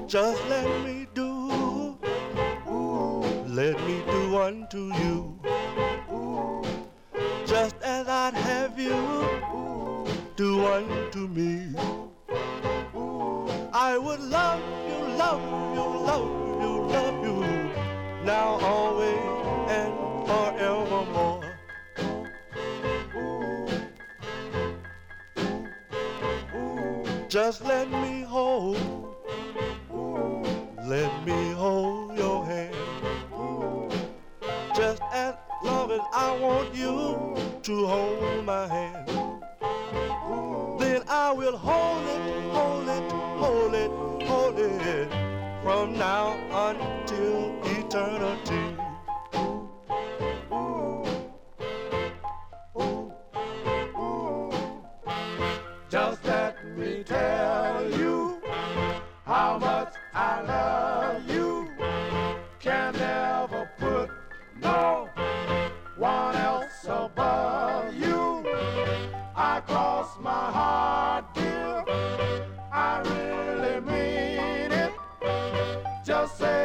Just let me do unto you, just as I'd have you do unto me. I would love you, love you, love you, love you, now, always, and forevermore. Just let me hold your hand, just as long as I want you to hold my hand. Then I will hold it, hold it, hold it, hold it, from now until eternity. Just let me tell you how much I love you. Can never put no one else above you. I cross my heart, dear, I really mean it. Just say